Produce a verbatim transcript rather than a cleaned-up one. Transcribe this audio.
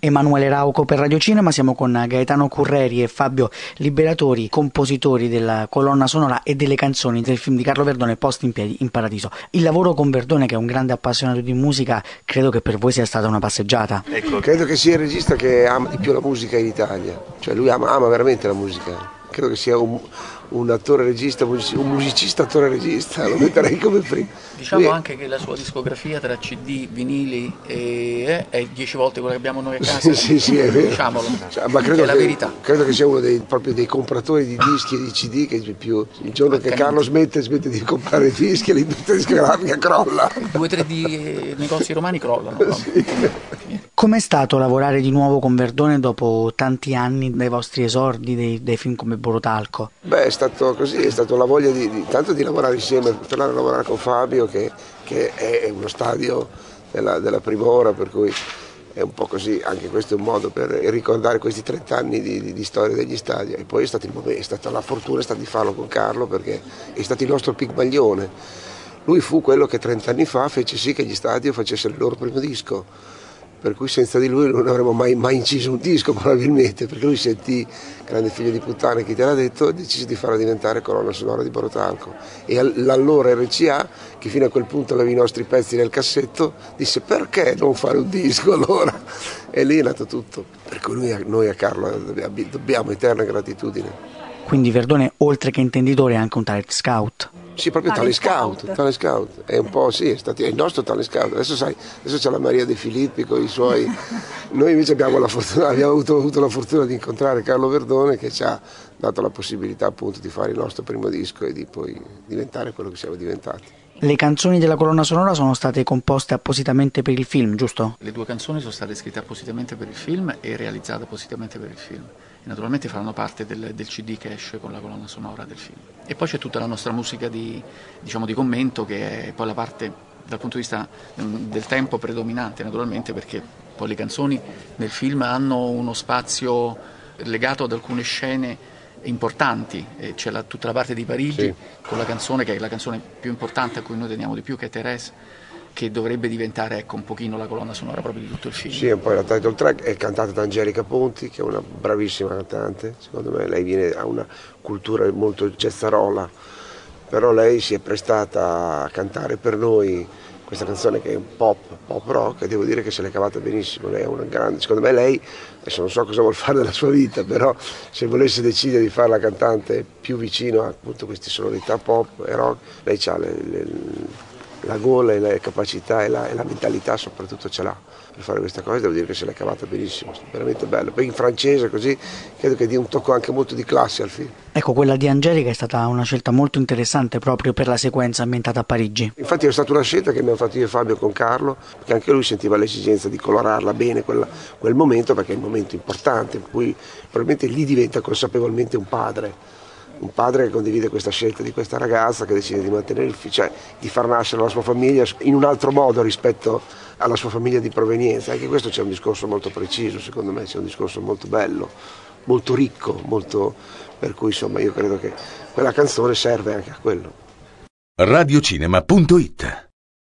Emanuele Rauco per Radio Cinema, siamo con Gaetano Curreri e Fabio Liberatori, compositori della colonna sonora e delle canzoni del film di Carlo Verdone, Posti in piedi in paradiso. Il lavoro con Verdone, che è un grande appassionato di musica, credo che per voi sia stata una passeggiata. Ecco, credo che sia il regista che ama di più la musica in Italia, cioè lui ama, ama veramente la musica. Credo che sia un, un attore regista, un musicista attore regista, lo metterei come primo. Diciamo Lui... anche che la sua discografia tra C D, vinili e, è dieci volte quella che abbiamo noi a casa. Sì, sì, è vero. Diciamolo, cioè, ma credo è la che, verità. Credo che sia uno dei, proprio dei compratori di dischi e di C D che più il giorno che Carlo smette, smette di comprare dischi e l'industria discografica crolla. Due o tre di negozi romani crollano. No? Sì. Com'è stato lavorare di nuovo con Verdone dopo tanti anni dai vostri esordi dei, dei film come Borotalco? Beh, è stato così, è stato la voglia di, di tanto di lavorare insieme, tornare a lavorare con Fabio che, che è uno stadio della, della prima ora, per cui è un po' così, anche questo è un modo per ricordare questi trent'anni di, di, di storia degli stadi. E poi è, stato il momento, è stata la fortuna è stata di farlo con Carlo, perché è stato il nostro Pigmaglione. Lui fu quello che trent'anni fa fece sì che gli Stadio facessero il loro primo disco. Per cui senza di lui non avremmo mai, mai inciso un disco probabilmente, perché lui sentì Grande figlio di puttana, chi te l'ha detto, e decise di farla diventare colonna sonora di Borotalco. E l'allora R C A, che fino a quel punto aveva i nostri pezzi nel cassetto, disse perché non fare un disco allora? E lì è nato tutto. Per cui noi, noi a Carlo dobbiamo, dobbiamo eterna gratitudine. Quindi Verdone, oltre che intenditore, è anche un talent scout. Sì, proprio talent scout, talent scout, è un po' sì, è, stato, è il nostro talent scout. Adesso sai, adesso c'è la Maria De Filippi con i suoi. Noi invece abbiamo, la fortuna, abbiamo avuto, avuto la fortuna di incontrare Carlo Verdone, che ci ha dato la possibilità appunto di fare il nostro primo disco e di poi diventare quello che siamo diventati. Le canzoni della colonna sonora sono state composte appositamente per il film, giusto? Le due canzoni sono state scritte appositamente per il film e realizzate appositamente per il film. E naturalmente faranno parte del, del C D che esce con la colonna sonora del film. E poi c'è tutta la nostra musica di, diciamo, di commento, che è poi la parte dal punto di vista del tempo predominante, naturalmente, perché poi le canzoni nel film hanno uno spazio legato ad alcune scene importanti. E c'è la, tutta la parte di Parigi, sì, con la canzone che è la canzone più importante a cui noi teniamo di più, che è Thérèse, che dovrebbe diventare, ecco, un pochino la colonna sonora proprio di tutto il film. Sì, e poi la title track è cantata da Angelica Ponti, che è una bravissima cantante. Secondo me lei viene, ha una cultura molto jazzarola, però lei si è prestata a cantare per noi questa canzone che è un pop, pop rock, e devo dire che se l'è cavata benissimo. Lei è una grande, secondo me lei, adesso non so cosa vuol fare della sua vita, però se volesse decidere di fare la cantante più vicino a appunto queste sonorità pop e rock, lei ha le, le, la gola e le capacità e la, e la mentalità soprattutto ce l'ha per fare questa cosa. Devo dire che se l'è cavata benissimo, veramente bello. Poi in francese così credo che dia un tocco anche molto di classe al film. Ecco, quella di Angelica è stata una scelta molto interessante proprio per la sequenza ambientata a Parigi. Infatti è stata una scelta che abbiamo fatto io e Fabio con Carlo, perché anche lui sentiva l'esigenza di colorarla bene quella, quel momento, perché è un momento importante in cui probabilmente lì diventa consapevolmente un padre. Un padre che condivide questa scelta di questa ragazza, che decide di mantenere il figlio, cioè di far nascere la sua famiglia in un altro modo rispetto alla sua famiglia di provenienza. Anche questo c'è un discorso molto preciso, secondo me c'è un discorso molto bello, molto ricco, molto, per cui insomma io credo che quella canzone serve anche a quello. radiocinema punto it